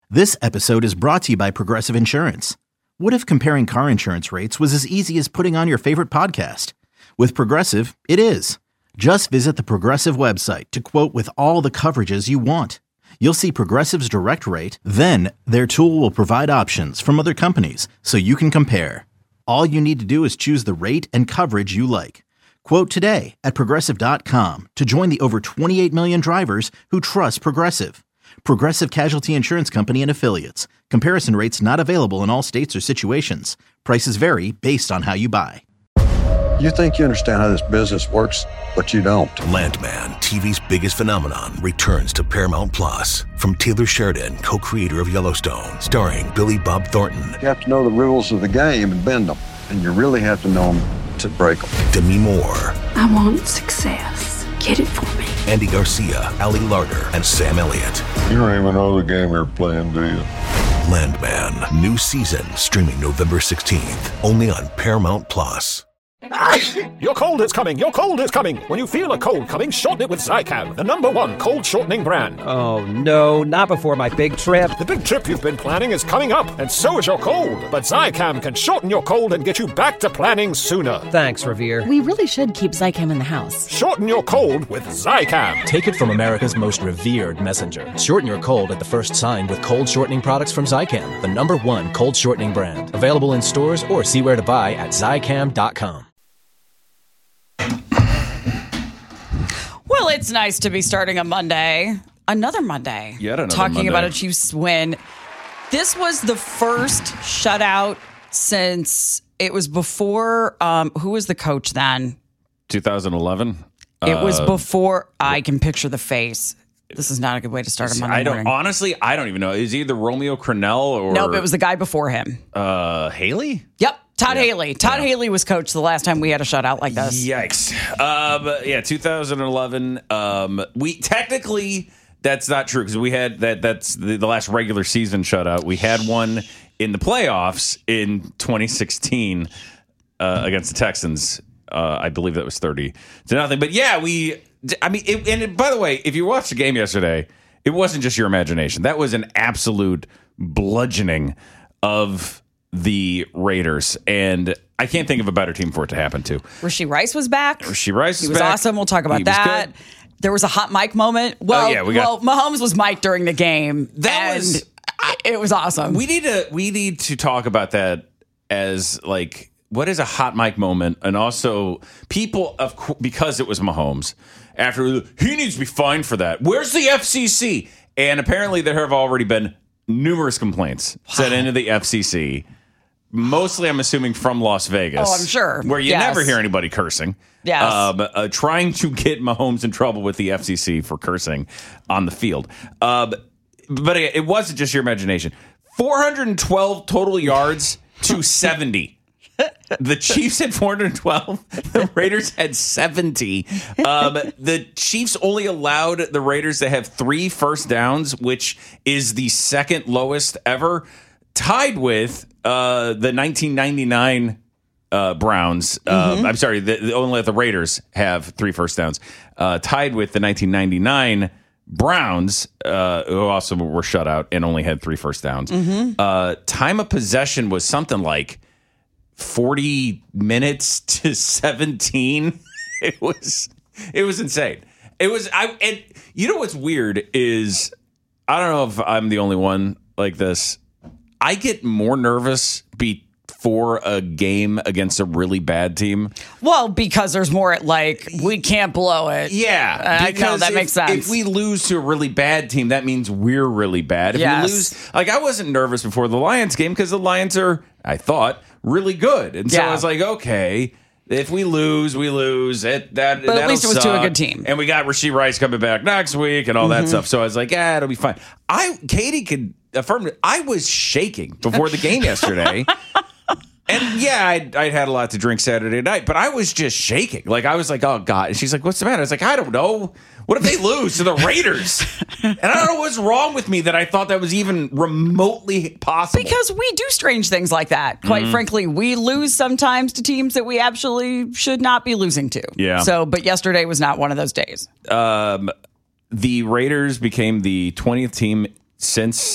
This episode is brought to you by Progressive Insurance. What if comparing car insurance rates was as easy as putting on your favorite podcast? With Progressive, it is. Just visit the Progressive website to quote with all the coverages you want. You'll see Progressive's direct rate, then their tool will provide options from other companies so you can compare. All you need to do is choose the rate and coverage you like. Quote today at Progressive.com to join the over 28 million drivers who trust Progressive. Progressive Casualty Insurance Company and Affiliates. Comparison rates not available in all states or situations. Prices vary based on how you buy. You think you understand how this business works, but you don't. Landman, TV's biggest phenomenon, returns to Paramount Plus. From Taylor Sheridan, co-creator of Yellowstone, starring Billy Bob Thornton. You have to know the rules of the game and bend them, and you really have to know them to break them. Demi Moore. I want success. Get it for me. Andy Garcia, Ali Larter, and Sam Elliott. You don't even know the game you're playing, do you? Landman, new season, streaming November 16th, only on Paramount Plus. Your cold is coming. Your cold is coming. When you feel a cold coming, shorten it with Zicam, the #1 cold shortening brand. Oh, no, not before my big trip. The big trip you've been planning is coming up, and so is your cold. But Zicam can shorten your cold and get you back to planning sooner. Thanks, Revere. We really should keep Zicam in the house. Shorten your cold with Zicam. Take it from America's most revered messenger. Shorten your cold at the first sign with cold shortening products from Zicam, the #1 cold shortening brand. Available in stores or see where to buy at Zicam.com. Well, it's nice to be starting a Monday. Another Monday. Yet another Talking Monday. about a Chiefs win. This was the first shutout since it was before, who was the coach then? 2011. It was before, I can picture the face. This is not a good way to start a Monday morning. Honestly, I don't even know. Is either Romeo Crennel or... Nope, it was the guy before him. Haley? Yep. Todd Haley. Todd Haley was coach the last time we had a shutout like this. Yikes. 2011. We technically, that's not true because we had that's the last regular season shutout. We had one in the playoffs in 2016 against the Texans. I believe that was 30-0. But yeah, by the way, if you watched the game yesterday, it wasn't just your imagination. That was an absolute bludgeoning of the Raiders, and I can't think of a better team for it to happen to. Rashee Rice was back. He was back. Awesome. We'll talk about that. There was a hot mic moment. Well, Mahomes was mic'd during the game. It was awesome. We need to talk about that as like what is a hot mic moment, and also people because it was Mahomes. After he needs to be fined for that. Where's the FCC? And apparently there have already been numerous complaints sent into the FCC. Mostly, I'm assuming, from Las Vegas. Oh, I'm sure. Where you never hear anybody cursing. Yes. Trying to get Mahomes in trouble with the FCC for cursing on the field. But it wasn't just your imagination. 412 total yards to 70. The Chiefs had 412. The Raiders had 70. The Chiefs only allowed the Raiders to have 3 first downs, which is the second lowest ever, tied with the 1999 Browns. I'm sorry, only let the Raiders have 3 first downs, tied with the 1999 Browns, who also were shut out and only had 3 first downs. Time of possession was something like 40 minutes to 17. It was insane. And you know what's weird is, I don't know if I'm the only one like this. I get more nervous before a game against a really bad team. Well, because there's more we can't blow it. Yeah. Because that makes sense. If we lose to a really bad team, that means we're really bad. If we lose, I wasn't nervous before the Lions game because the Lions are, I thought, really good. And so I was like, okay, if we lose, we lose. But at least it was to a good team. And we got Rashee Rice coming back next week and all that stuff. So I was like, it'll be fine. Katie could affirm it. I was shaking before the game yesterday. And I had a lot to drink Saturday night, but I was just shaking. I was like, oh, God. And she's like, what's the matter? I was like, I don't know. What if they lose to the Raiders? And I don't know what's wrong with me that I thought that was even remotely possible. Because we do strange things like that. Quite frankly, we lose sometimes to teams that we actually should not be losing to. Yeah. But yesterday was not one of those days. The Raiders became the 20th team since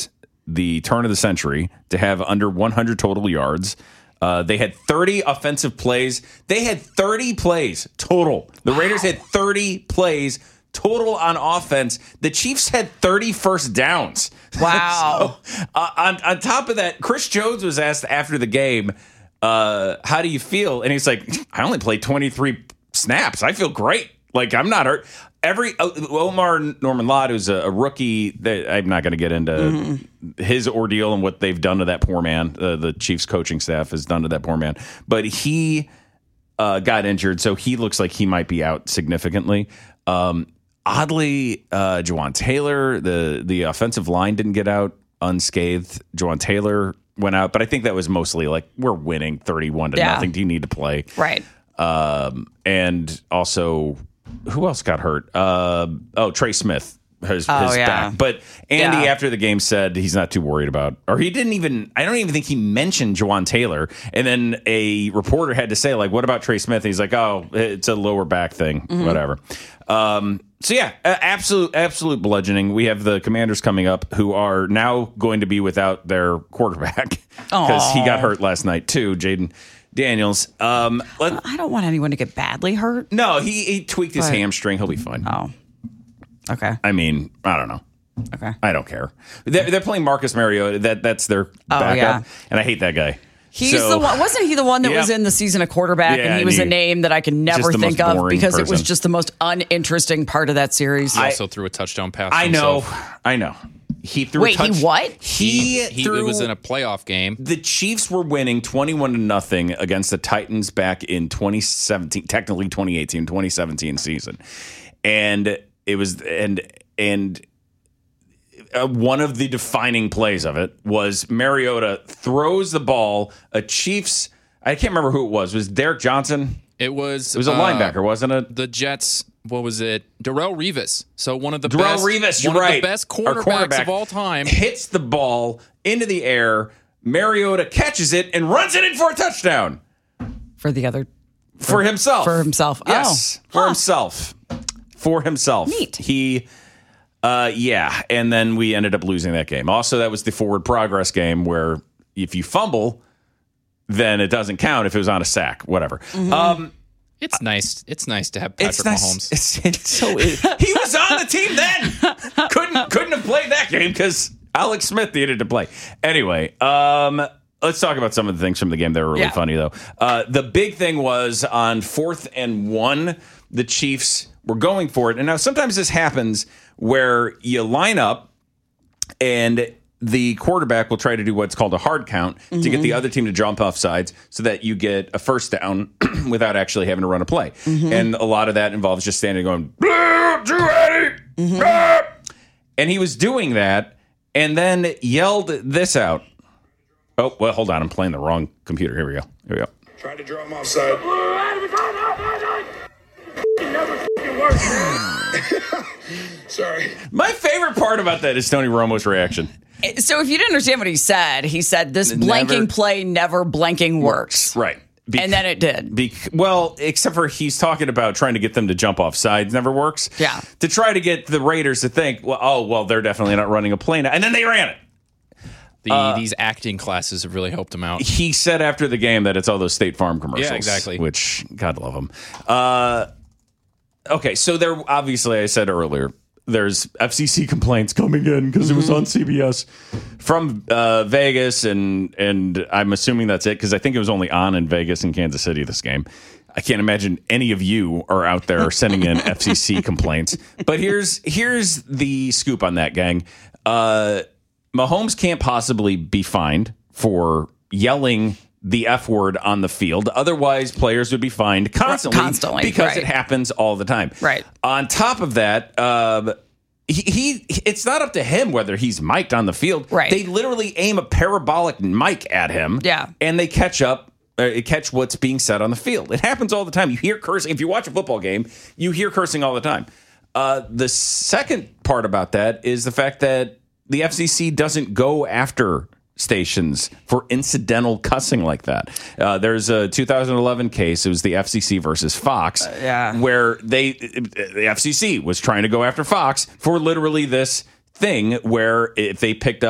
the turn of the century to have under 100 total yards. They had 30 offensive plays. They had 30 plays total. The Raiders had 30 plays total on offense. The Chiefs had 30 first downs. Wow. So, on top of that, Chris Jones was asked after the game, how do you feel? And he's like, I only played 23 snaps. I feel great. Like, I'm not hurt. Omar Norman-Lott, who's a rookie, I'm not going to get into his ordeal and what they've done to that poor man. The Chiefs coaching staff has done to that poor man. But he got injured, so he looks like he might be out significantly. Oddly, Jawan Taylor, the offensive line didn't get out unscathed. Jawan Taylor went out, but I think that was mostly like, we're winning 31-0. Do you need to play? Right. And also, who else got hurt? Trey Smith his back. But Andy, after the game, said he's not too worried about, or I don't even think he mentioned Jawan Taylor. And then a reporter had to say, like, what about Trey Smith? And he's like, oh, it's a lower back thing, whatever. So yeah, absolute bludgeoning. We have the Commanders coming up, who are now going to be without their quarterback because he got hurt last night too, Jaden Daniels. I don't want anyone to get badly hurt. No, he tweaked his hamstring. He'll be fine. Oh, okay. I mean, I don't know. Okay, I don't care. They're playing Marcus Mariota. That's their backup, and I hate that guy. He's the one. Wasn't he the one that was in the season a quarterback, and he was a name that I could never think of because it was just the most uninteresting part of that series. He also threw a touchdown pass. I know. He threw. Wait, he what? He threw. It was in a playoff game. The Chiefs were winning 21-0 against the Titans back in 2017, technically 2018, 2017 season, and it was one of the defining plays of it was Mariota throws the ball. A Chiefs, I can't remember who it was. Was Derek Johnson? It was a linebacker, wasn't it? The Jets. What was it? Darrelle Revis. So one of the Darrelle best, Revis, you're one right. of the best quarterbacks of all time hits the ball into the air. Mariota catches it and runs it in for a touchdown. For himself. Yes, for himself. For himself. Neat. He. And then we ended up losing that game. Also, that was the forward progress game where if you fumble, then it doesn't count if it was on a sack, whatever. It's nice. It's nice to have Patrick Mahomes. He was on the team then. Couldn't have played that game because Alex Smith needed to play. Anyway, let's talk about some of the things from the game that were really funny, though. The big thing was on 4th and 1, the Chiefs were going for it. And now sometimes this happens where you line up and the quarterback will try to do what's called a hard count to get the other team to jump off sides so that you get a first down without actually having to run a play. And a lot of that involves just standing going, 280. And he was doing that and then yelled this out. Oh, well, hold on. I'm playing the wrong computer. Here we go. Try to draw him offside. Sorry. My favorite part about that is Tony Romo's reaction. So if you didn't understand what he said this blanking play never blanking works. Right. And then it did. Well, except for he's talking about trying to get them to jump off sides never works. Yeah. To try to get the Raiders to think, well, they're definitely not running a play now. And then they ran it. These acting classes have really helped him out. He said after the game that it's all those State Farm commercials. Yeah, exactly. Which, God love them. Okay, so there, obviously, I said earlier, there's FCC complaints coming in because it was on CBS from Vegas, and I'm assuming that's it because I think it was only on in Vegas and Kansas City this game. I can't imagine any of you are out there sending in FCC complaints. But here's the scoop on that, gang. Mahomes can't possibly be fined for yelling the F word on the field. Otherwise, players would be fined constantly because it happens all the time. Right. On top of that, it's not up to him whether he's mic'd on the field. Right. They literally aim a parabolic mic at him. Yeah. And they catch what's being said on the field. It happens all the time. You hear cursing. If you watch a football game, you hear cursing all the time. The second part about that is the fact that the FCC doesn't go after stations for incidental cussing like that. There's a 2011 case. It was the FCC versus Fox, where the FCC was trying to go after Fox for literally this thing where if they picked up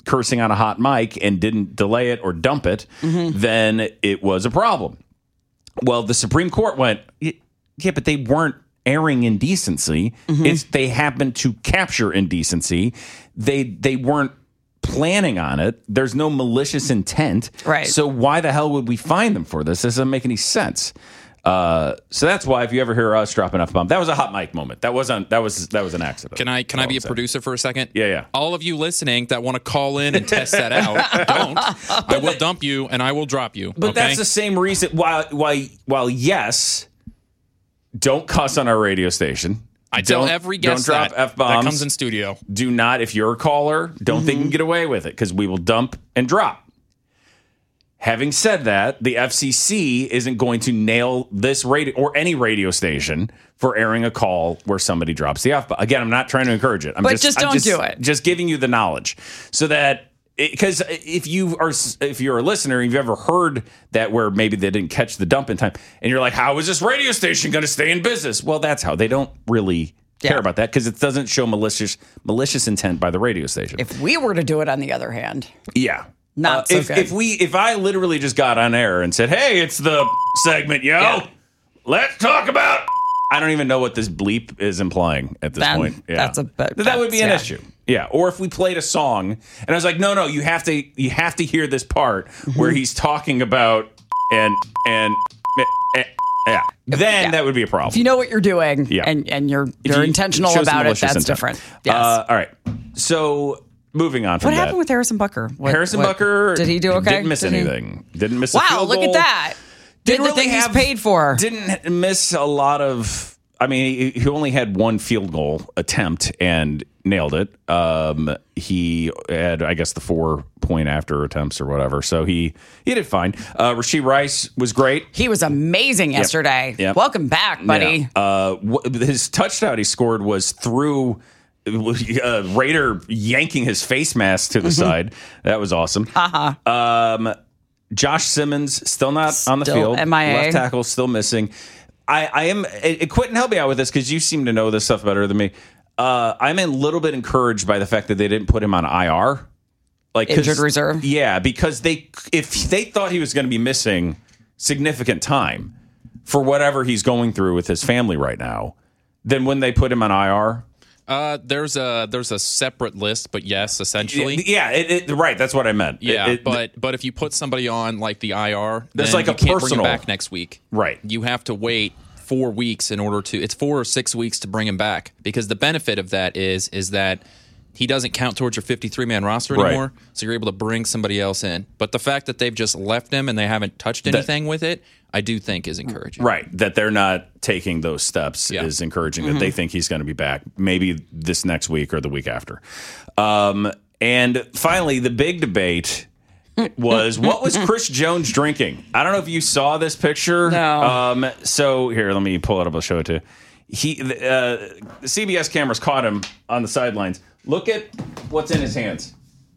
cursing on a hot mic and didn't delay it or dump it, then it was a problem. Well, the Supreme Court went, yeah, but they weren't airing indecency. They happened to capture indecency. They weren't planning on it. There's no malicious intent. Right. So why the hell would we fine them for this? This doesn't make any sense. So that's why if you ever hear us drop an F-bomb, that was a hot mic moment. That was an accident. Can I be a producer for a second? Yeah. All of you listening that want to call in and test that out, don't. I will dump you and I will drop you. But okay? that's the same reason why yes, don't cuss on our radio station. I tell every guest don't drop F-bombs. that comes in studio. Do not, if you're a caller, don't think you can get away with it because we will dump and drop. Having said that, the FCC isn't going to nail this radio or any radio station for airing a call where somebody drops the F-bomb. Again, I'm not trying to encourage it. Just don't do it. Just giving you the knowledge so that because if you're a listener, you've ever heard that where maybe they didn't catch the dump in time, and you're like, how is this radio station going to stay in business? Well, that's how. They don't really care about that because it doesn't show malicious intent by the radio station. If we were to do it, on the other hand, yeah. Not so good. If I literally just got on air and said, "Hey, it's the segment, let's talk about," I don't even know what this bleep is implying at this point. Yeah, that would be an issue. Yeah, or if we played a song and I was like, "No, you have to hear this part where he's talking about and then that would be a problem. If you know what you're doing, and you're intentional about it, that's different. Yes. All right, so. Moving on from what happened with Harrison Bucker? Harrison Bucker did he do okay? Didn't miss anything. Didn't miss a field goal. Wow, look at that. Did the thing he's paid for. Didn't miss a lot of... I mean, he only had one field goal attempt and nailed it. He had, I guess, the 4-point after attempts or whatever. So he did fine. Rashee Rice was great. He was amazing yesterday. Yep. Welcome back, buddy. Yeah. His touchdown he scored was through... Raider yanking his face mask to the side. That was awesome. Josh Simmons still not on the field. MIA. Left tackle still missing. Quentin, help me out with this because you seem to know this stuff better than me. I'm a little bit encouraged by the fact that they didn't put him on IR, like injured reserve. Yeah, because if they thought he was going to be missing significant time for whatever he's going through with his family right now, then when they put him on IR. There's a separate list, but yes, essentially. Yeah, right. That's what I meant. Yeah, but if you put somebody on like the IR, there's then like you a can't personal bring him back next week. Right. You have to wait 4 weeks in order to. It's 4 or 6 weeks to bring him back because the benefit of that is that he doesn't count towards your 53-man roster anymore. Right. So you're able to bring somebody else in. But the fact that they've just left him and they haven't touched anything with it, I do think is encouraging. Right. That they're not taking those steps is encouraging. That they think he's going to be back maybe this next week or the week after. And finally, the big debate was what was Chris Jones drinking? I don't know if you saw this picture. No. So here, let me pull it up. I'll show it to you. The CBS cameras caught him on the sidelines. Look at what's in his hands.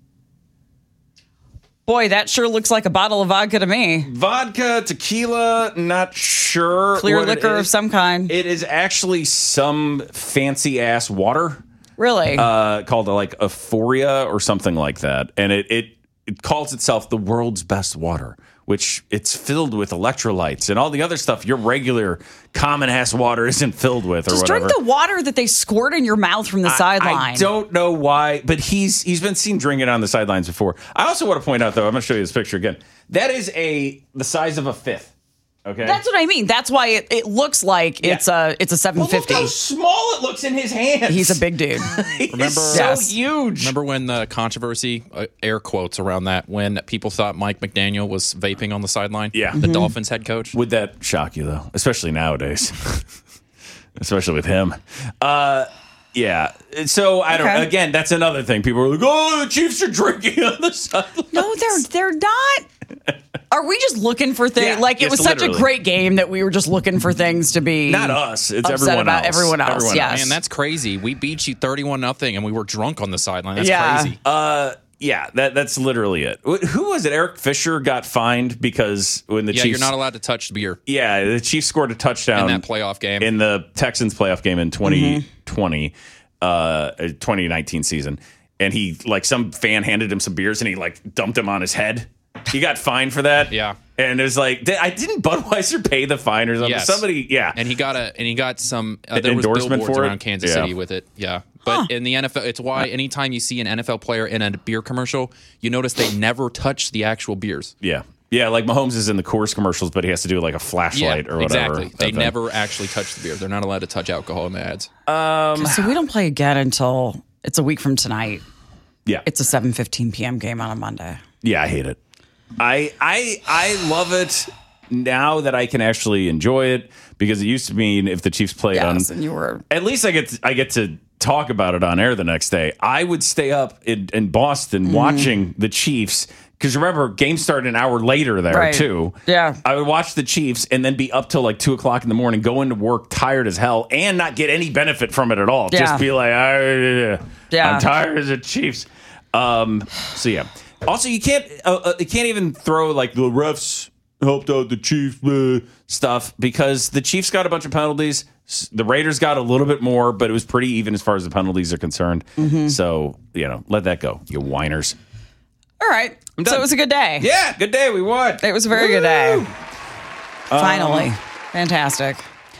Boy, that sure looks like a bottle of vodka to me. Vodka, tequila, not sure. Clear liquor of some kind. It is actually some fancy-ass water. Really? Called like Euphoria or something like that. And it calls itself the world's best water, which it's filled with electrolytes and all the other stuff your regular common-ass water isn't filled with or whatever. Just drink the water that they squirt in your mouth from the sideline. I don't know why, but he's been seen drinking on the sidelines before. I also want to point out, though, I'm going to show you this picture again. That is the size of a fifth. Okay, that's what I mean. That's why it looks like it's a 750. Well, look how small it looks in his hands. He's a big dude. Remember, so huge. Remember when the controversy, air quotes around that, when people thought Mike McDaniel was vaping on the sideline? Yeah, the Dolphins head coach. Would that shock you though, especially nowadays, especially with him? Yeah. So I don't. Again, that's another thing. People are like, "Oh, the Chiefs are drinking on the sideline." No, they're not. Are we just looking for things? Yeah, like it was such a great game that we were just looking for things to be. Not us. It's upset everyone about else. Everyone else. Yes. Man, that's crazy. We beat you 31-0, and we were drunk on the sideline. That's crazy. Yeah, that's literally it. Who was it? Eric Fisher got fined because when the Chiefs... you're not allowed to touch beer. Yeah, the Chiefs scored a touchdown in that playoff game. In the Texans playoff game in 2020, 2019 season. and he like some fan handed him some beers and he like dumped them on his head. He got fined for that. Yeah. And it was like, didn't Budweiser pay the fine or something? Yes. Somebody, yeah. And he got some there was endorsement billboards for it? around Kansas City with it. Yeah. But in the NFL, it's why anytime you see an NFL player in a beer commercial, you notice they never touch the actual beers. Yeah. Yeah, like Mahomes is in the Coors commercials, but he has to do like a flashlight or whatever. Exactly. They never actually touch the beer. They're not allowed to touch alcohol in the ads. So we don't play again until it's a week from tonight. Yeah. It's a 7:15 p.m. game on a Monday. Yeah, I hate it. I love it now that I can actually enjoy it, because it used to mean if the Chiefs played and you were at least I get to talk about it on air the next day. I would stay up in Boston watching the Chiefs, because remember, games started an hour later there too. Yeah, I would watch the Chiefs and then be up till like 2:00 in the morning, go into work tired as hell, and not get any benefit from it at all. Yeah. Just be like, I'm tired as the Chiefs. So yeah. Also, you can't even throw like the refs helped out the Chiefs stuff, because the Chiefs got a bunch of penalties. The Raiders got a little bit more, but it was pretty even as far as the penalties are concerned. So, let that go, you whiners. All right. So it was a good day. Yeah, good day. We won. It was a very good day. Finally. Fantastic.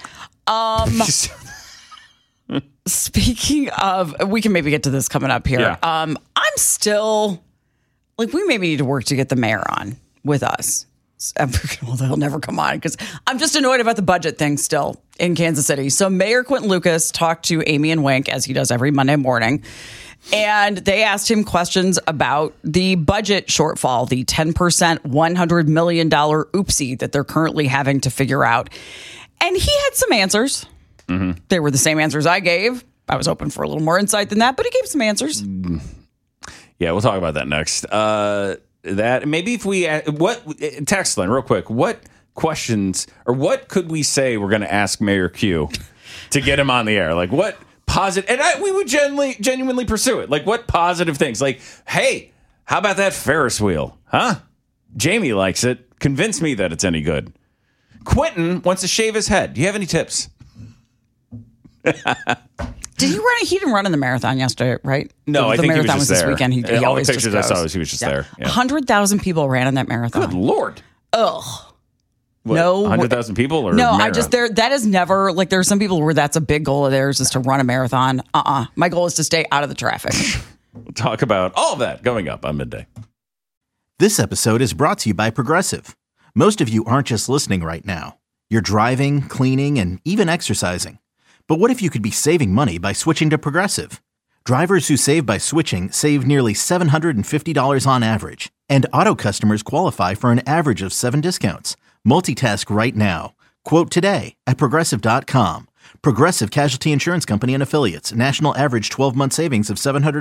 Speaking of, we can maybe get to this coming up here. Yeah. I'm still, like, we maybe need to work to get the mayor on with us. Well, they'll never come on, because I'm just annoyed about the budget thing still in Kansas City. So Mayor Quentin Lucas talked to Amy and Wink, as he does every Monday morning, and they asked him questions about the budget shortfall, the 10% $100 million oopsie that they're currently having to figure out. And he had some answers. They were the same answers I gave. I was hoping for a little more insight than that, but he gave some answers. Yeah, we'll talk about that next. That maybe if we text line real quick, what questions or what could we say we're going to ask Mayor Q to get him on the air? Like what positive, and we would genuinely pursue it. Like what positive things? Like, hey, how about that Ferris wheel? Huh? Jamie likes it. Convince me that it's any good. Quentin wants to shave his head. Do you have any tips? Did he run? He didn't run in the marathon yesterday, right? No, I think he was just there. This weekend. He all the always pictures just I saw, he was just there. 100,000 people ran in that marathon. Good Lord! Ugh. What, no, 100,000 people or no? marathon? I just that is never like. There are some people where that's a big goal of theirs is to run a marathon. My goal is to stay out of the traffic. We'll talk about all of that going up on midday. This episode is brought to you by Progressive. Most of you aren't just listening right now. You're driving, cleaning, and even exercising. But what if you could be saving money by switching to Progressive? Drivers who save by switching save nearly $750 on average. And auto customers qualify for an average of 7 discounts. Multitask right now. Quote today at Progressive.com. Progressive Casualty Insurance Company and Affiliates. National average 12-month savings of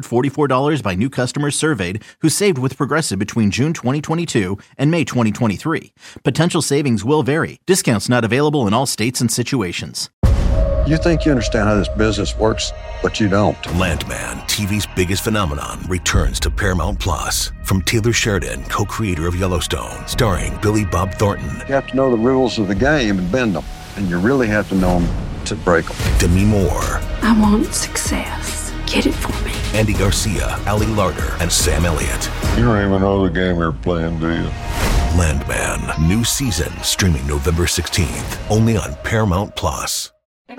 $744 by new customers surveyed who saved with Progressive between June 2022 and May 2023. Potential savings will vary. Discounts not available in all states and situations. You think you understand how this business works, but you don't. Landman, TV's biggest phenomenon, returns to Paramount Plus. From Taylor Sheridan, co-creator of Yellowstone, starring Billy Bob Thornton. You have to know the rules of the game and bend them, and you really have to know them to break them. Demi Moore. I want success. Get it for me. Andy Garcia, Ali Larter, and Sam Elliott. You don't even know the game you're playing, do you? Landman, new season, streaming November 16th, only on Paramount Plus.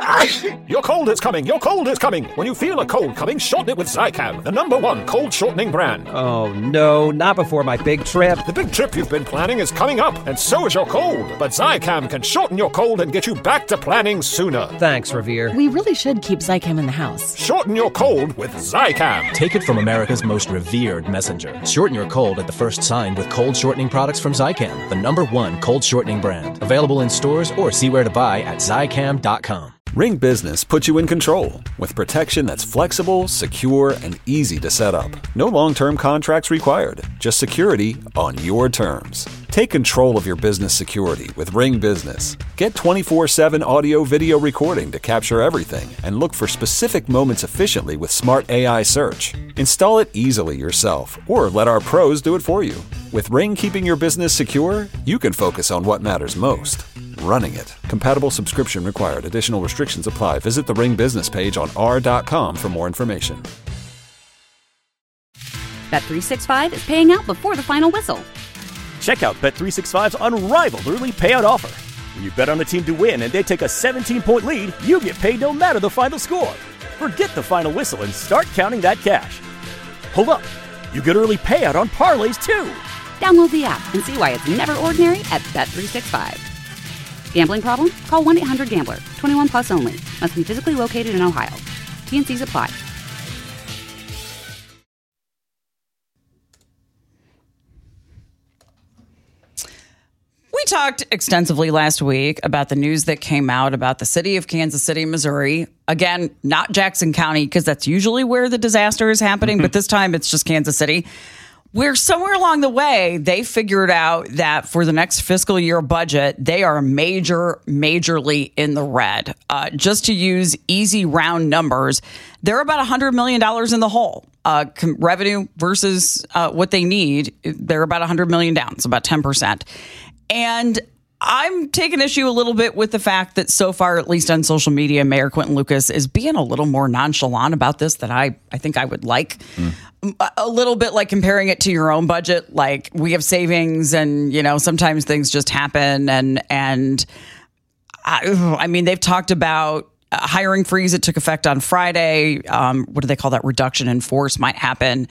Your cold is coming. Your cold is coming. When you feel a cold coming, shorten it with Zycam, the #1 cold shortening brand. Oh, no, not before my big trip. The big trip you've been planning is coming up, and so is your cold. But Zycam can shorten your cold and get you back to planning sooner. Thanks, Revere. We really should keep Zycam in the house. Shorten your cold with Zycam. Take it from America's most revered messenger. Shorten your cold at the first sign with cold shortening products from Zycam, the #1 cold shortening brand. Available in stores or see where to buy at Zycam.com. Ring Business puts you in control with protection that's flexible, secure, and easy to set up. No long-term contracts required, just security on your terms. Take control of your business security with Ring Business. Get 24/7 audio-video recording to capture everything and look for specific moments efficiently with Smart AI Search. Install it easily yourself or let our pros do it for you. With Ring keeping your business secure, you can focus on what matters most. Running it. Compatible subscription required. Additional restrictions apply. Visit the Ring business page on r.com for more information. Bet365 is paying out before the final whistle. Check out Bet365's unrivaled early payout offer. When you bet on a team to win and they take a 17-point lead, you get paid no matter the final score. Forget the final whistle and start counting that cash. Hold up. You get early payout on parlays, too. Download the app and see why it's never ordinary at Bet365. Gambling problem? Call 1-800-GAMBLER. 21 plus only. Must be physically located in Ohio. T&Cs apply. We talked extensively last week about the news that came out about the city of Kansas City, Missouri. Again, not Jackson County, because that's usually where the disaster is happening, but this time it's just Kansas City, where somewhere along the way, they figured out that for the next fiscal year budget, they are majorly in the red. Just to use easy round numbers, they're about $100 million in the hole. Revenue versus what they need, they're about $100 million down, so about 10%. And I'm taking issue a little bit with the fact that so far, at least on social media, Mayor Quinton Lucas is being a little more nonchalant about this than I think I would like. A little bit like comparing it to your own budget. Like, we have savings and, sometimes things just happen. And I mean, they've talked about a hiring freeze that took effect on Friday. What do they call that? Reduction in force might happen.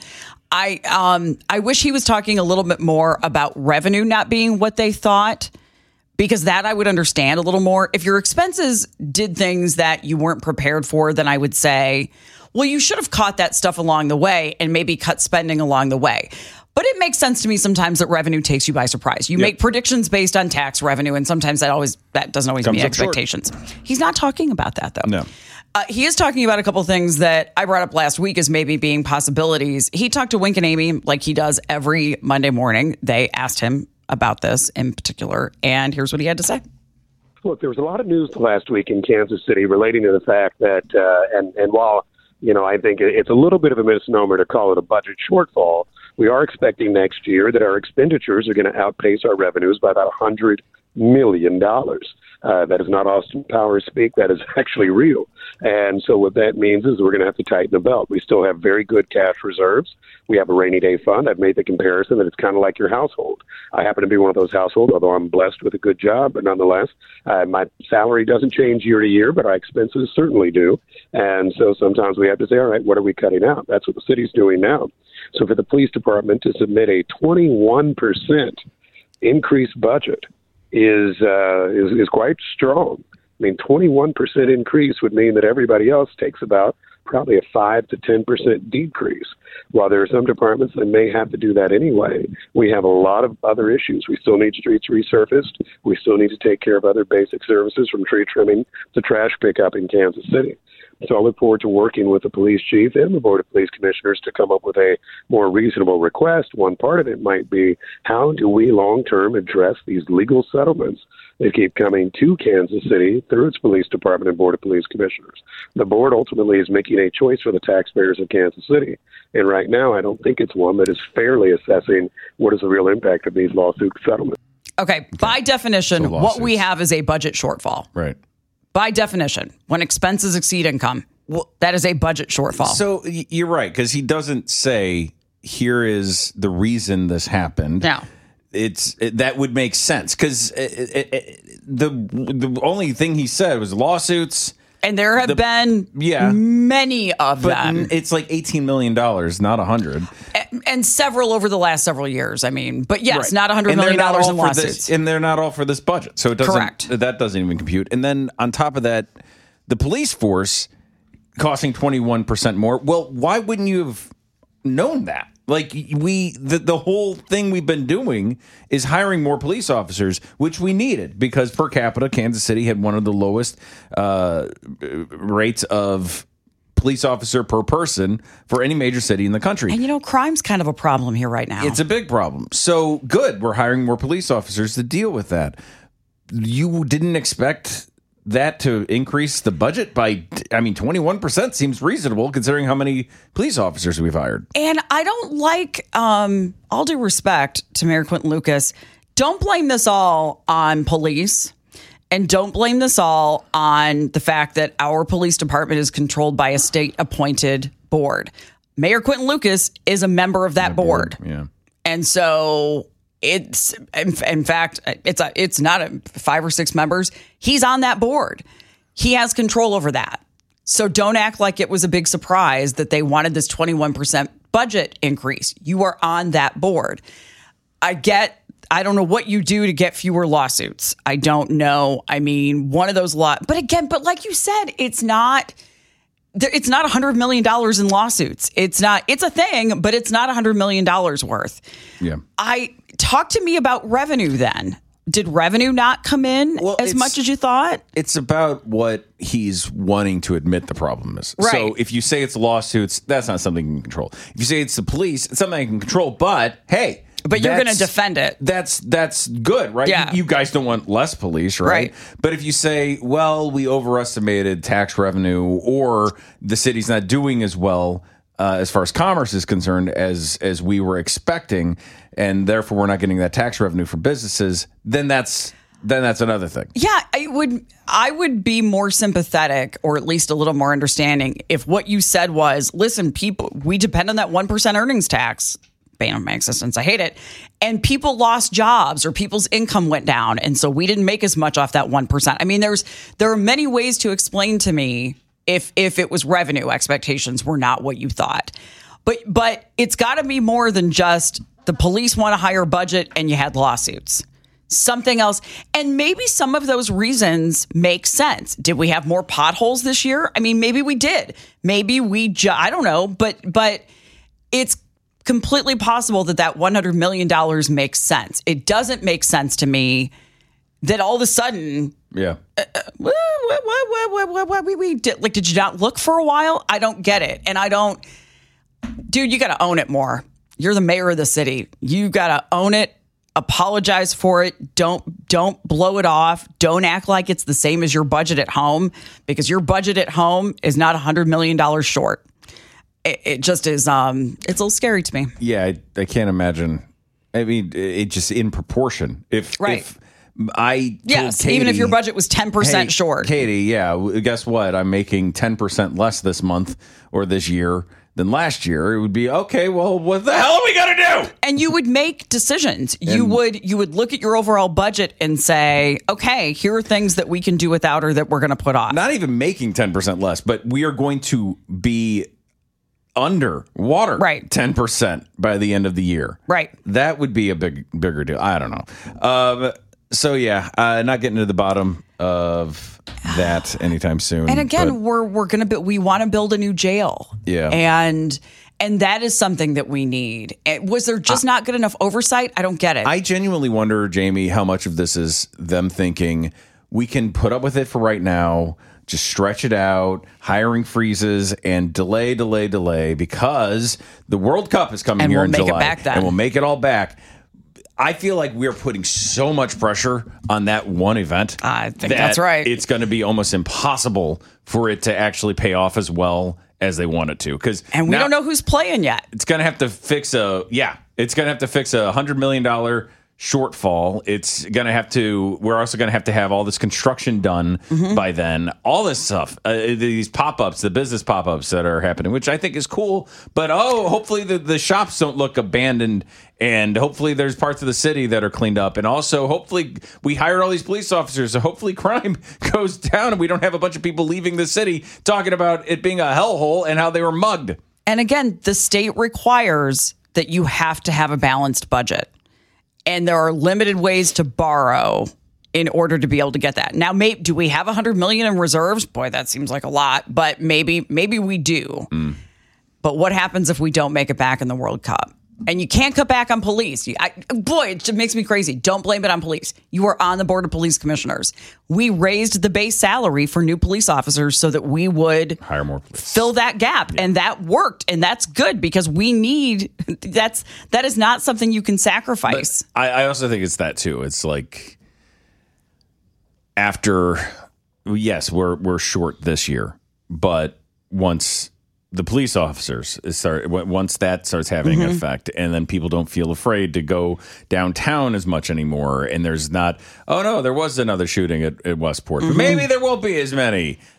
I wish he was talking a little bit more about revenue not being what they thought, because that I would understand a little more. If your expenses did things that you weren't prepared for, then I would say, well, you should have caught that stuff along the way and maybe cut spending along the way. But it makes sense to me sometimes that revenue takes you by surprise. You make predictions based on tax revenue, and sometimes that doesn't always meet expectations. He's not talking about that, though. No. He is talking about a couple things that I brought up last week as maybe being possibilities. He talked to Wink and Amy like he does every Monday morning. They asked him about this in particular, and here's what he had to say. Look, there was a lot of news last week in Kansas City relating to the fact that, and while, I think it's a little bit of a misnomer to call it a budget shortfall, we are expecting next year that our expenditures are going to outpace our revenues by about $100 million. That is not Austin Powers speak. That is actually real. And so what that means is we're going to have to tighten the belt. We still have very good cash reserves. We have a rainy day fund. I've made the comparison that it's kind of like your household. I happen to be one of those households, although I'm blessed with a good job, but nonetheless, my salary doesn't change year to year, but our expenses certainly do. And so sometimes we have to say, all right, what are we cutting out? That's what the city's doing now. So for the police department to submit a 21% increased budget is quite strong. I mean, 21% increase would mean that everybody else takes about probably a 5 to 10% decrease. While there are some departments that may have to do that anyway, we have a lot of other issues. We still need streets resurfaced. We still need to take care of other basic services, from tree trimming to trash pickup in Kansas City. So I look forward to working with the police chief and the Board of Police Commissioners to come up with a more reasonable request. One part of it might be, how do we long-term address these legal settlements that keep coming to Kansas City through its police department and Board of Police Commissioners? The board ultimately is making a choice for the taxpayers of Kansas City. And right now, I don't think it's one that is fairly assessing what is the real impact of these lawsuit settlements. Okay. By definition, what we have is a budget shortfall. Right. By definition, when expenses exceed income, that is a budget shortfall. So you're right, because he doesn't say, here is the reason this happened. No. That would make sense, because the only thing he said was lawsuits. And there have been many of them. It's like $18 million, not 100. And several over the last several years. I mean, but yes, not $100 million in lawsuits. And they're not all for this budget. So it doesn't. Correct. That doesn't even compute. And then on top of that, the police force costing 21% more. Well, why wouldn't you have known that? Like, the whole thing we've been doing is hiring more police officers, which we needed, because per capita, Kansas City had one of the lowest rates of police officer per person for any major city in the country. And crime's kind of a problem here right now. It's a big problem. So good, we're hiring more police officers to deal with that. You didn't expect that to increase the budget by, 21% seems reasonable considering how many police officers we've hired. And I don't like, all due respect to Mayor Quinton Lucas, don't blame this all on police, and don't blame this all on the fact that our police department is controlled by a state-appointed board. Mayor Quentin Lucas is a member of that board. Yeah. And so it's, in fact, it's not 5 or 6 members. He's on that board. He has control over that. So don't act like it was a big surprise that they wanted this 21% budget increase. You are on that board. I don't know what you do to get fewer lawsuits. I don't know. I mean, one of those but like you said, it's not $100 million in lawsuits. It's a thing, but it's not $100 million worth. Yeah. Talk to me about revenue then. Did revenue not come in as much as you thought? It's about what he's wanting to admit the problem is. Right. So if you say it's lawsuits, that's not something you can control. If you say it's the police, it's something you can control. But hey, but you're going to defend it. That's good, right? Yeah. You guys don't want less police, right? But if you say, well, we overestimated tax revenue, or the city's not doing as well as far as commerce is concerned as we were expecting, and therefore we're not getting that tax revenue for businesses, then that's another thing. Yeah, I would be more sympathetic, or at least a little more understanding, if what you said was, listen, people, we depend on that 1% earnings tax. Bane of my existence. I hate it. And people lost jobs, or people's income went down, and so we didn't make as much off that 1%. I mean, there are many ways to explain to me if it was revenue expectations were not what you thought. But it's got to be more than just the police want a higher budget and you had lawsuits. Something else. And maybe some of those reasons make sense. Did we have more potholes this year? I mean, maybe we did. Maybe I don't know. But it's completely possible that $100 million makes sense. It doesn't make sense to me that all of a sudden... Yeah. What we did? Like, did you not look for a while? I don't get it. And dude, you got to own it more. You're the mayor of the city. You got to own it. Apologize for it. Don't blow it off. Don't act like it's the same as your budget at home, because your budget at home is not $100 million short. It just is. It's a little scary to me. Yeah, I can't imagine. I mean, it just in proportion. If Katie, even if your budget was 10% short. Katie, guess what? I'm making 10% less this month or this year than last year. It would be, okay, well, what the hell are we going to do? And you would make decisions. You would look at your overall budget and say, okay, here are things that we can do without or that we're going to put off. Not even making 10% less, but we are going to be under water 10% by the end of the year. Right. That would be a bigger deal. I don't know. So not getting to the bottom of that anytime soon. And again, we want to build a new jail. Yeah. And that is something that we need. Was there just not good enough oversight? I don't get it. I genuinely wonder, Jamie, how much of this is them thinking we can put up with it for right now, just stretch it out, hiring freezes, and delay because the World Cup is coming here in July. And we'll make it back then. And we'll make it all back. I feel like we're putting so much pressure on that one event. I think that's right. It's going to be almost impossible for it to actually pay off as well as they want it to. And we don't know who's playing yet. It's going to have to fix a $100 million shortfall. It's going to have to, we're also going to have all this construction done by then. All this stuff, these pop-ups, the business pop-ups that are happening, which I think is cool. But hopefully the shops don't look abandoned, and hopefully there's parts of the city that are cleaned up. And also hopefully we hired all these police officers, so hopefully crime goes down and we don't have a bunch of people leaving the city talking about it being a hellhole and how they were mugged. And again, the state requires that you have to have a balanced budget. And there are limited ways to borrow in order to be able to get that. Now, do we have $100 million in reserves? Boy, that seems like a lot, but maybe we do. But what happens if we don't make it back in the World Cup? And you can't cut back on police. It just makes me crazy. Don't blame it on police. You are on the board of police commissioners. We raised the base salary for new police officers so that we would hire more police, fill that gap. Yeah. And that worked. And that's good because we need, that is not something you can sacrifice. But I also think it's that too. It's like yes, we're short this year, but once the police officers once that starts having an effect, and then people don't feel afraid to go downtown as much anymore, and there's not, there was another shooting at Westport, but maybe there won't be as many.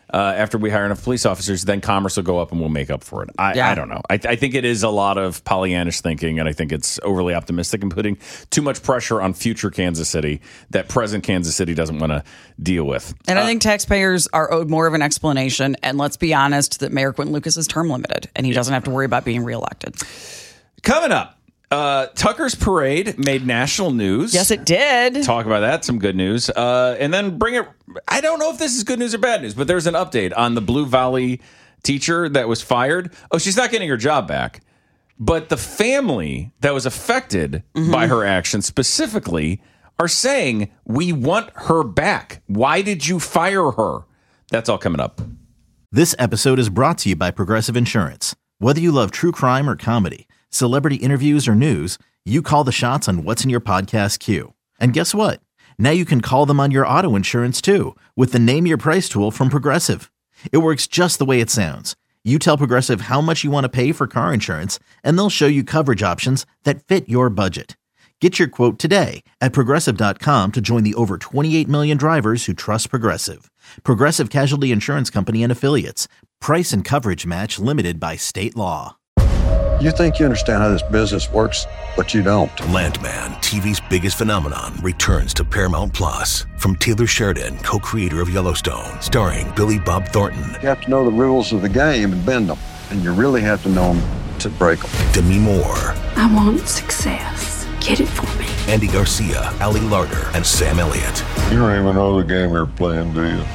after we hire enough police officers, then commerce will go up and we'll make up for it. I don't know. I think it is a lot of Pollyannish thinking, and I think it's overly optimistic and putting too much pressure on future Kansas City that present Kansas City doesn't want to deal with. And I think taxpayers are owed more of an explanation. And let's be honest that Mayor Quentin Lucas is term limited, and he doesn't have to worry about being reelected. Coming up. Tucker's parade made national news. Yes, it did. Talk about that. Some good news. And then bring it. I don't know if this is good news or bad news, but there's an update on the Blue Valley teacher that was fired. Oh, she's not getting her job back. But the family that was affected by her actions specifically are saying, we want her back. Why did you fire her? That's all coming up. This episode is brought to you by Progressive Insurance. Whether you love true crime or comedy, celebrity interviews or news, you call the shots on what's in your podcast queue. And guess what? Now you can call them on your auto insurance too with the Name Your Price tool from Progressive. It works just the way it sounds. You tell Progressive how much you want to pay for car insurance, and they'll show you coverage options that fit your budget. Get your quote today at Progressive.com to join the over 28 million drivers who trust Progressive. Progressive Casualty Insurance Company and Affiliates. Price and coverage match limited by state law. You think you understand how this business works, but you don't. Landman, TV's biggest phenomenon, returns to Paramount Plus. From Taylor Sheridan, co-creator of Yellowstone, starring Billy Bob Thornton. You have to know the rules of the game and bend them, and you really have to know them to break them. Demi Moore. I want success. Get it for me. Andy Garcia, Ali Larter, and Sam Elliott. You don't even know the game you're playing, do you?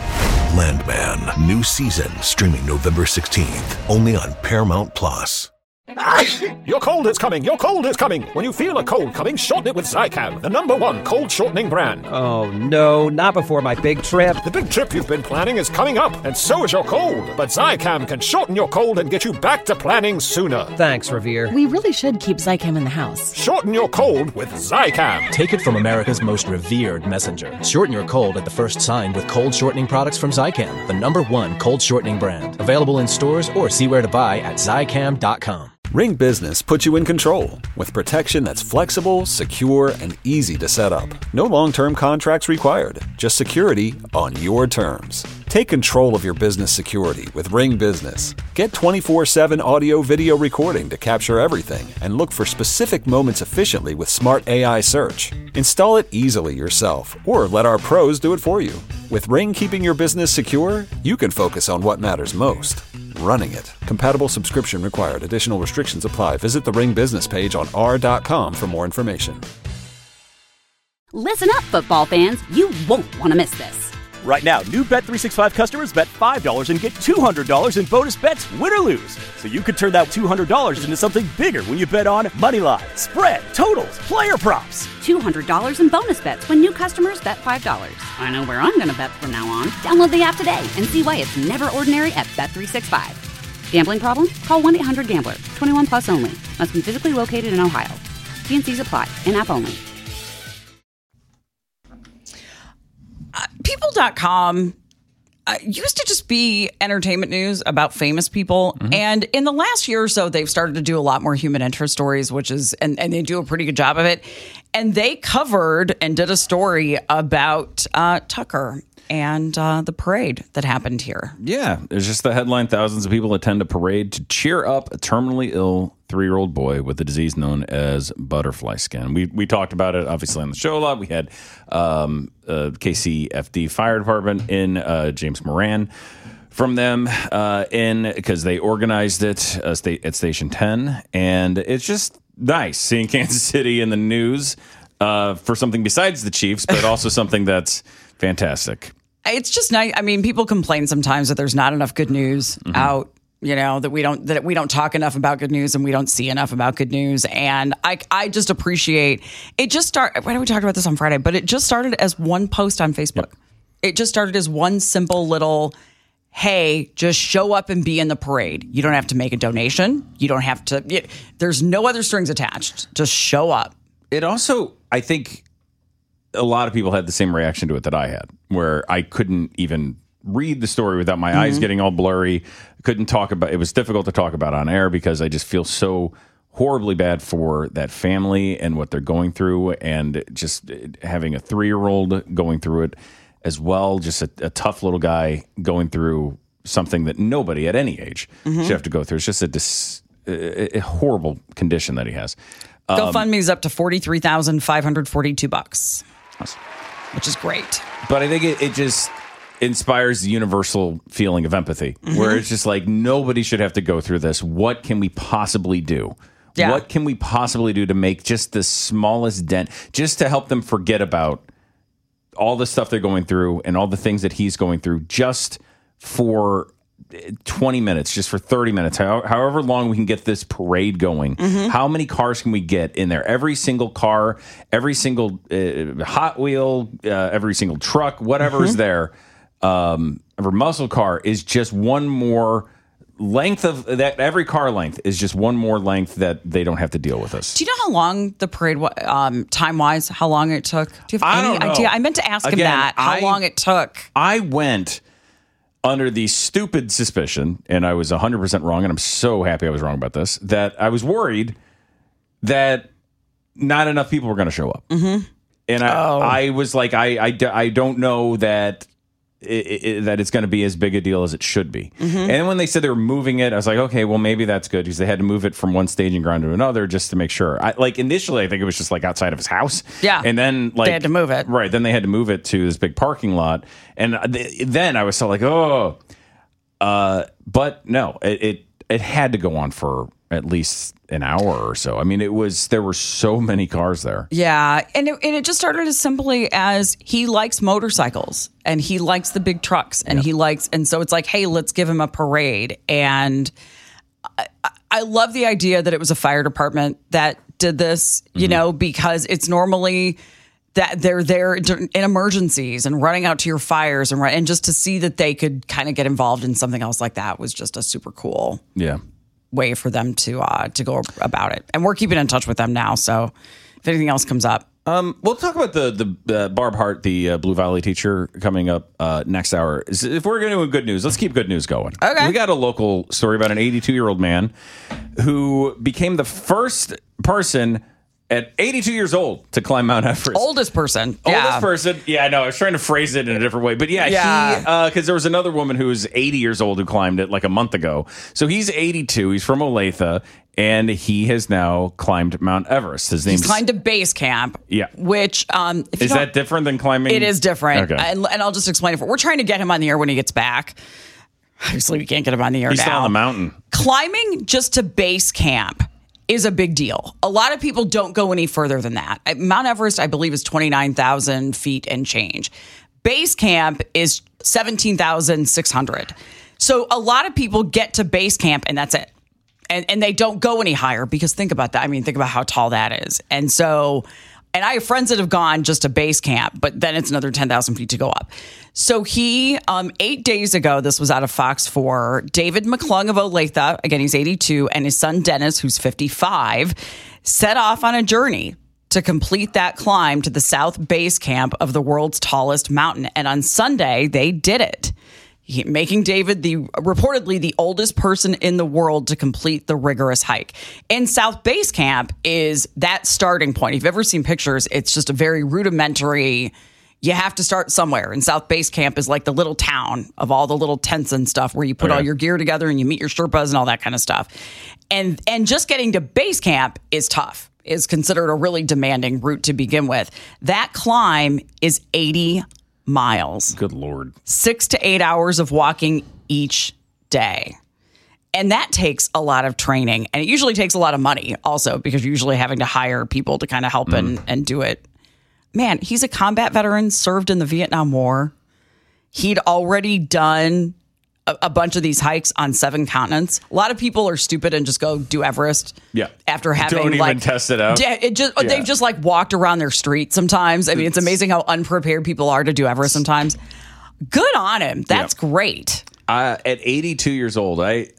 Landman, new season, streaming November 16th, only on Paramount Plus. Your cold is coming. Your cold is coming. When you feel a cold coming, shorten it with Zycam, the #1 cold shortening brand. Oh, no, not before my big trip. The big trip you've been planning is coming up, and so is your cold. But Zycam can shorten your cold and get you back to planning sooner. Thanks, Revere. We really should keep Zycam in the house. Shorten your cold with Zycam. Take it from America's most revered messenger. Shorten your cold at the first sign with cold shortening products from Zycam, the #1 cold shortening brand. Available in stores or see where to buy at Zycam.com. Ring Business puts you in control with protection that's flexible, secure, and easy to set up. No long-term contracts required, just security on your terms. Take control of your business security with Ring Business. Get 24/7 audio-video recording to capture everything and look for specific moments efficiently with smart AI search. Install it easily yourself or let our pros do it for you. With Ring keeping your business secure, you can focus on what matters most. Running it. Compatible subscription required. Additional restrictions apply. Visit the Ring business page on r.com for more information. Listen up, football fans. You won't want to miss this. Right now, new Bet365 customers bet $5 and get $200 in bonus bets, win or lose. So you could turn that $200 into something bigger when you bet on moneyline, spread, totals, player props. $200 in bonus bets when new customers bet $5. I know where I'm going to bet from now on. Download the app today and see why it's never ordinary at Bet365. Gambling problem? Call 1-800-GAMBLER. 21 plus only. Must be physically located in Ohio. T&Cs apply. In-app only. People.com used to just be entertainment news about famous people. And in the last year or so, they've started to do a lot more human interest stories, which is, and they do a pretty good job of it. And they covered and did a story about Tucker and the parade that happened here. Yeah, there's just the headline: thousands of people attend a parade to cheer up a terminally ill 3-year-old boy with a disease known as butterfly skin. We talked about it obviously on the show a lot. We had KCFD Fire Department in, James Moran from them in, because they organized it at Station 10, and it's just nice seeing Kansas City in the news for something besides the Chiefs, but also something that's fantastic. It's just nice. I mean, people complain sometimes that there's not enough good news out. You know, that we don't talk enough about good news and we don't see enough about good news. And I just appreciate it. Just started. Why did we talk about this on Friday? But it just started as one post on Facebook. Yep. It just started as one simple little, hey, just show up and be in the parade. You don't have to make a donation. You don't have to. There's no other strings attached. Just show up. It also, I think, a lot of people had the same reaction to it that I had, where I couldn't even read the story without my eyes getting all blurry. Couldn't talk about it. Was difficult to talk about on air because I just feel so horribly bad for that family and what they're going through, and just having a 3-year-old going through it as well. Just a tough little guy going through something that nobody at any age should have to go through. It's just a horrible condition that he has. GoFundMe's up to $43,542, which is great. But I think it just inspires the universal feeling of empathy, where it's just like, nobody should have to go through this. What can we possibly do? Yeah. What can we possibly do to make just the smallest dent, just to help them forget about all the stuff they're going through and all the things that he's going through, just for 20 minutes, just for 30 minutes, however long we can get this parade going. How many cars can we get in there? Every single car, every single Hot Wheel, every single truck, whatever is there, every muscle car is just one more length of that. Every car length is just one more length that they don't have to deal with us. Do you know how long the parade, time-wise, how long it took? Do you have any idea? I meant to ask him that, how long it took. I went under the stupid suspicion, and I was 100% wrong, and I'm so happy I was wrong about this, that I was worried that not enough people were going to show up. And I was like, I don't know that that it's going to be as big a deal as it should be. And then when they said they were moving it, I was like, okay, well, maybe that's good, because they had to move it from one staging ground to another just to make sure. Initially, I think it was just like outside of his house. Yeah. And then they had to move it. Right. Then they had to move it to this big parking lot. And then I was so like, oh. But no, it had to go on for at least an hour or so. I mean, there were so many cars there. Yeah, and it just started as simply as he likes motorcycles and he likes the big trucks and and so it's like, hey, let's give him a parade. And I love the idea that it was a fire department that did this, you know, because it's normally that they're there in emergencies and running out to your fires and just to see that they could kind of get involved in something else like that was just a super cool way for them to go about it. And we're keeping in touch with them now, so if anything else comes up. We'll talk about the Barb Hart, the Blue Valley teacher, coming up next hour. If we're going to do good news, let's keep good news going. Okay. We got a local story about an 82-year-old man who became the first person at 82 years old to climb Mount Everest. Oldest person. Oldest person. Yeah, I know. I was trying to phrase it in a different way. But he, because there was another woman who was 80 years old who climbed it like a month ago. So he's 82. He's from Olathe. And he has now climbed Mount Everest. He's climbed a base camp. Yeah. Which, is that different than climbing? It is different. Okay. And I'll just explain it. We're trying to get him on the air when he gets back. Obviously, we can't get him on the air now. He's still on the mountain. Climbing just to base camp is a big deal. A lot of people don't go any further than that. Mount Everest, I believe, is 29,000 feet and change. Base camp is 17,600. So a lot of people get to base camp and that's it. And they don't go any higher because think about that. I mean, think about how tall that is. And I have friends that have gone just to base camp, but then it's another 10,000 feet to go up. So he, 8 days ago, this was out of Fox 4, David McClung of Olathe, again, he's 82, and his son Dennis, who's 55, set off on a journey to complete that climb to the south base camp of the world's tallest mountain. And on Sunday, they did it, making David reportedly the oldest person in the world to complete the rigorous hike. And South Base Camp is that starting point. If you've ever seen pictures, it's just a very rudimentary. You have to start somewhere. And South Base Camp is like the little town of all the little tents and stuff where you put all your gear together and you meet your Sherpas and all that kind of stuff. And just getting to base camp is tough. Is considered a really demanding route to begin with. That climb is 80 miles. Good Lord. 6 to 8 hours of walking each day. And that takes a lot of training. And it usually takes a lot of money also because you're usually having to hire people to kind of help and do it. Man, he's a combat veteran, served in the Vietnam War. He'd already done a bunch of these hikes on 7 continents. A lot of people are stupid and just go do Everest. Yeah. After having don't even test it out. They've just like walked around their street sometimes. I mean, it's amazing how unprepared people are to do Everest sometimes. Good on him. That's great. At 82 years old, I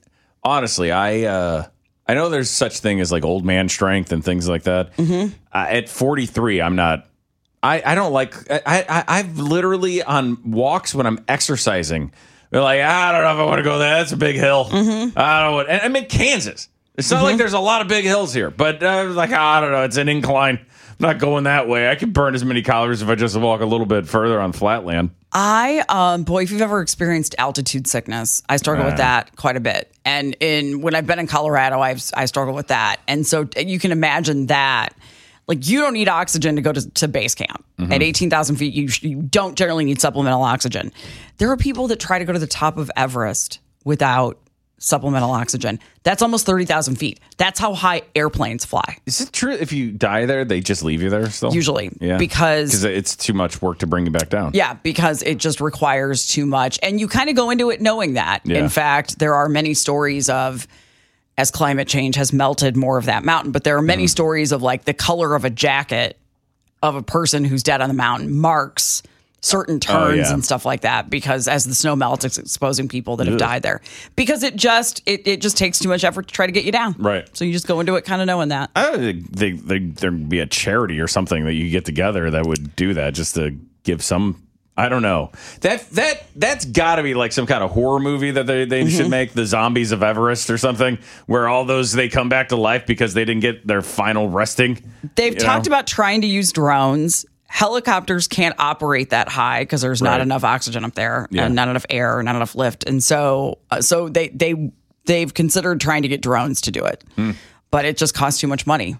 know there's such thing as like old man strength and things like that. At 43, I'm not. I don't like. I've literally on walks when I'm exercising. They're like, I don't know if I want to go there. That's a big hill. I don't know. I'm in Kansas. It's not like there's a lot of big hills here, but I don't know. It's an incline. not going that way. I could burn as many calories if I just walk a little bit further on flatland. Boy, if you've ever experienced altitude sickness, I struggle with that quite a bit. And when I've been in Colorado, I struggle with that. And so you can imagine that. Like, you don't need oxygen to go to base camp. Mm-hmm. At 18,000 feet, you don't generally need supplemental oxygen. There are people that try to go to the top of Everest without supplemental oxygen. That's almost 30,000 feet. That's how high airplanes fly. Is it true if you die there, they just leave you there still? Usually. Yeah. Because it's too much work to bring you back down. Yeah, because it just requires too much. And you kind of go into it knowing that. Yeah. In fact, there are many stories of, as climate change has melted more of that mountain, but there are many stories of like the color of a jacket of a person who's dead on the mountain marks certain turns and stuff like that, because as the snow melts, it's exposing people that have died there, because it just takes too much effort to try to get you down. Right. So you just go into it kind of knowing that. There'd be a charity or something that you get together that would do that, just to give some. I don't know. That's got to be like some kind of horror movie that they should make, the Zombies of Everest or something, where all those, they come back to life because they didn't get their final resting. They've talked about trying to use drones. Helicopters can't operate that high because there's not enough oxygen up there and not enough air, not enough lift. And so they've considered trying to get drones to do it, but it just costs too much money.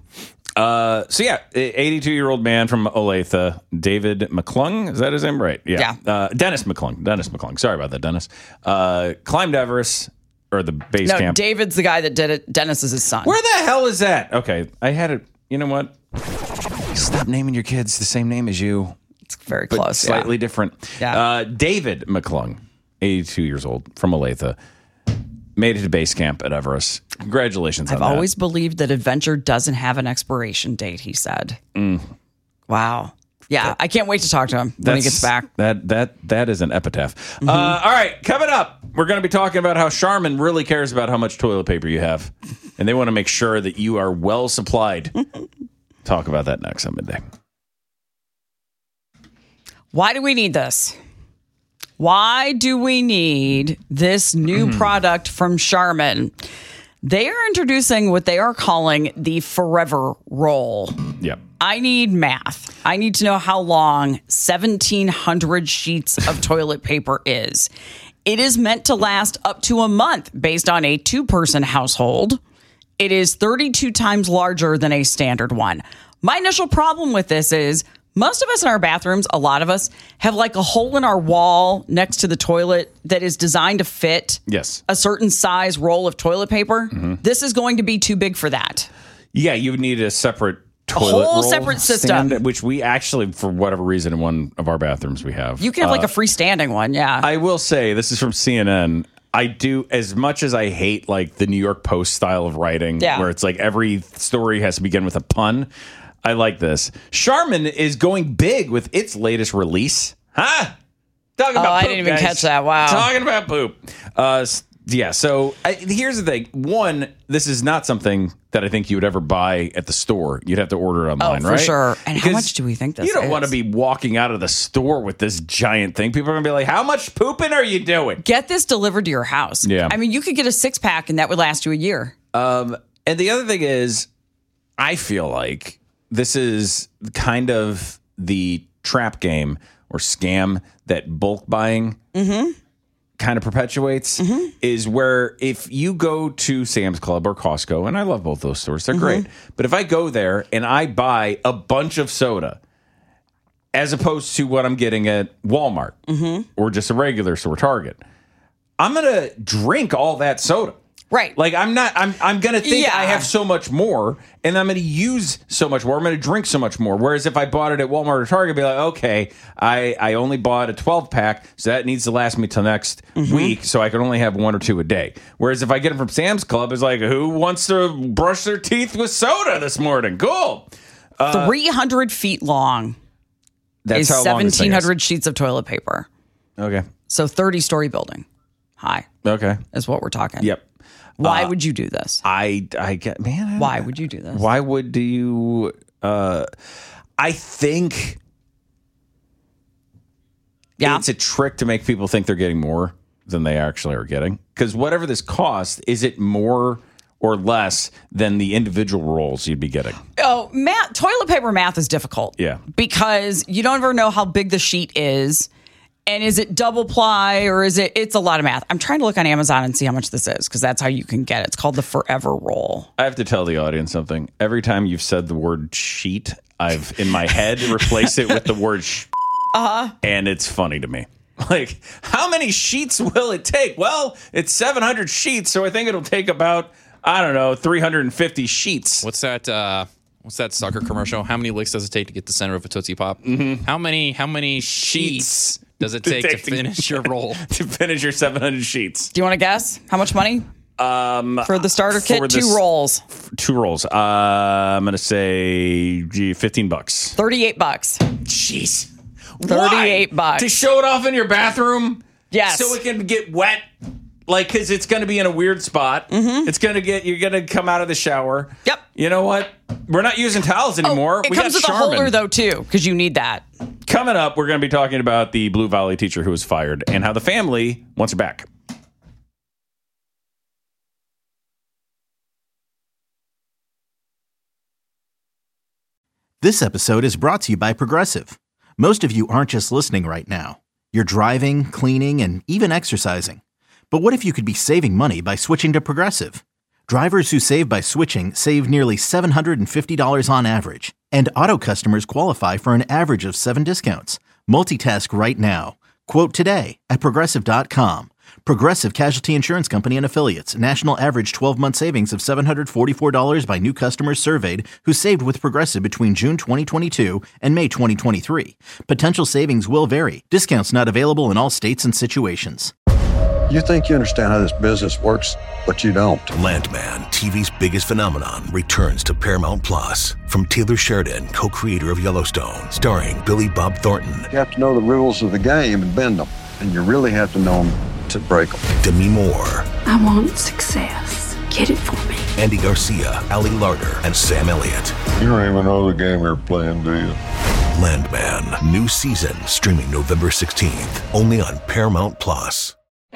82-year-old man from Olathe, David McClung, is that his name? Right. Yeah. Dennis McClung. Sorry about that, Dennis. Climbed Everest, or the base camp. David's the guy that did it. Dennis is his son. Where the hell is that? Okay, I had it. You know what? Stop naming your kids the same name as you. It's very close. Slightly different. Yeah. David McClung, 82 years old, from Olathe. Made it to base camp at Everest. Congratulations on that. I've always believed that adventure doesn't have an expiration date, he said. Wow. Yeah, I can't wait to talk to him when he gets back. That is an epitaph. All right, coming up, we're going to be talking about how Charmin really cares about how much toilet paper you have. And they want to make sure that you are well supplied. Talk about that next on Midday. Why do we need this? Why do we need this new product from Charmin? They are introducing what they are calling the Forever Roll. Yep. I need math. I need to know how long 1,700 sheets of toilet paper is. It is meant to last up to a month based on a 2-person household. It is 32 times larger than a standard one. My initial problem with this is most of us in our bathrooms, a lot of us, have like a hole in our wall next to the toilet that is designed to fit a certain size roll of toilet paper. This is going to be too big for that. Yeah, you would need a separate toilet whole roll separate system. stand, which we actually, for whatever reason, in one of our bathrooms we have. You can have like a freestanding one, yeah. I will say, this is from CNN. I do, as much as I hate like the New York Post style of writing, where it's like every story has to begin with a pun, I like this. Charmin is going big with its latest release. Huh? Talking about poop, I didn't even catch that. Wow. Talking about poop. So here's the thing. One, this is not something that I think you would ever buy at the store. You'd have to order it online, for right? Sure. And how much do we think this is? You don't want to be walking out of the store with this giant thing. People are going to be like, how much pooping are you doing? Get this delivered to your house. Yeah. I mean, you could get a 6-pack and that would last you a year. And the other thing is, I feel like this is kind of the trap game or scam that bulk buying kind of perpetuates, is where if you go to Sam's Club or Costco, and I love both those stores, they're great, but if I go there and I buy a bunch of soda, as opposed to what I'm getting at Walmart or just a regular store, Target, I'm going to drink all that soda. Right. Like I'm going to think I have so much more, and I'm going to use so much more. I'm going to drink so much more. Whereas if I bought it at Walmart or Target, I'd be like, okay, I only bought a 12-pack, so that needs to last me till next week, so I can only have 1 or 2 a day. Whereas if I get them from Sam's Club, it's like, who wants to brush their teeth with soda this morning? Cool. 300 feet long. That's is how long this thing is. 1,700 sheets of toilet paper. Okay. So 30-story building. High. Okay. Is what we're talking. Yep. Why would you do this? I get, man. Why would you do this? Why would you? I think it's a trick to make people think they're getting more than they actually are getting. Because whatever this costs, is it more or less than the individual rolls you'd be getting. Oh, toilet paper math is difficult. Yeah. Because you don't ever know how big the sheet is. And is it double ply or it's a lot of math. I'm trying to look on Amazon and see how much this is because that's how you can get it. It's called the Forever Roll. I have to tell the audience something. Every time you've said the word sheet, I've in my head replaced it with the word and it's funny to me. Like, how many sheets will it take? Well, it's 700 sheets, so I think it'll take about, 350 sheets. What's that sucker commercial? How many licks does it take to get the center of a Tootsie Pop? Mm-hmm. How many sheets does it take to finish your roll? To finish your 700 sheets. Do you want to guess how much money? For the starter kit, 2 rolls. 2 rolls. I'm going to say $15. $38. Jeez. $38 to show it off in your bathroom. Yes, so it can get wet. Like, because it's going to be in a weird spot. Mm-hmm. You're going to come out of the shower. Yep. You know what? We're not using towels anymore. It comes with a holder though too, because you need that. Coming up, we're going to be talking about the Blue Valley teacher who was fired and how the family wants her back. This episode is brought to you by Progressive. Most of you aren't just listening right now. You're driving, cleaning, and even exercising. But what if you could be saving money by switching to Progressive? Drivers who save by switching save nearly $750 on average. And auto customers qualify for an average of 7 discounts. Multitask right now. Quote today at Progressive.com. Progressive Casualty Insurance Company and Affiliates. National average 12-month savings of $744 by new customers surveyed who saved with Progressive between June 2022 and May 2023. Potential savings will vary. Discounts not available in all states and situations. You think you understand how this business works, but you don't. Landman, TV's biggest phenomenon, returns to Paramount Plus. From Taylor Sheridan, co-creator of Yellowstone, starring Billy Bob Thornton. You have to know the rules of the game and bend them. And you really have to know them to break them. Demi Moore. I want success. Get it for me. Andy Garcia, Ali Larter, and Sam Elliott. You don't even know the game you're playing, do you? Landman, new season, streaming November 16th, only on Paramount Plus.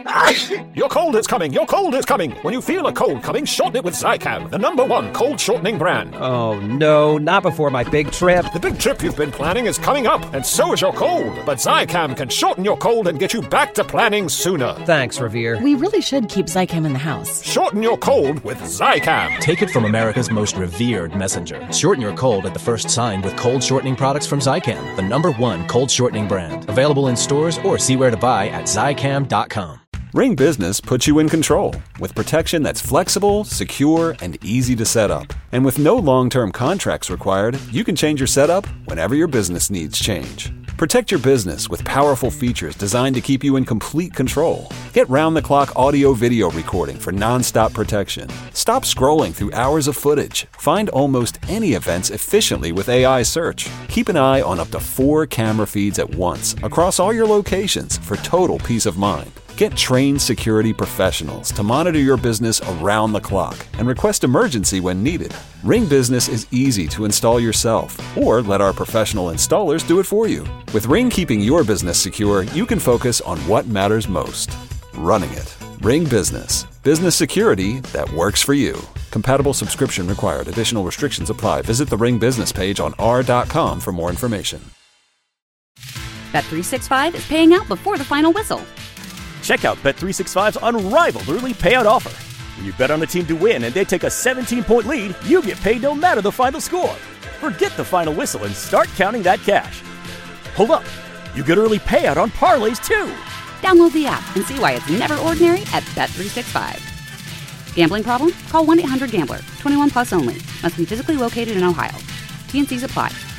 Your cold is coming. Your cold is coming. When you feel a cold coming, shorten it with Zycam, the #1 cold shortening brand. Oh, no, not before my big trip. The big trip you've been planning is coming up, and so is your cold. But Zycam can shorten your cold and get you back to planning sooner. Thanks, Revere. We really should keep Zycam in the house. Shorten your cold with Zycam. Take it from America's most revered messenger. Shorten your cold at the first sign with cold shortening products from Zycam, the #1 cold shortening brand. Available in stores or see where to buy at Zycam.com. Ring Business puts you in control with protection that's flexible, secure, and easy to set up. And with no long-term contracts required, you can change your setup whenever your business needs change. Protect your business with powerful features designed to keep you in complete control. Get round-the-clock audio-video recording for non-stop protection. Stop scrolling through hours of footage. Find almost any events efficiently with AI search. Keep an eye on up to 4 camera feeds at once across all your locations for total peace of mind. Get trained security professionals to monitor your business around the clock and request emergency when needed. Ring Business is easy to install yourself, or let our professional installers do it for you. With Ring keeping your business secure, you can focus on what matters most: running it. Ring Business. Business security that works for you. Compatible subscription required. Additional restrictions apply. Visit the Ring Business page on r.com for more information. Bet365 is paying out before the final whistle. Check out Bet365's unrivaled early payout offer. When you bet on the team to win and they take a 17-point lead, you get paid no matter the final score. Forget the final whistle and start counting that cash. Hold up. You get early payout on parlays, too. Download the app and see why it's never ordinary at Bet365. Gambling problem? Call 1-800-GAMBLER. 21 plus only. Must be physically located in Ohio. T&Cs apply.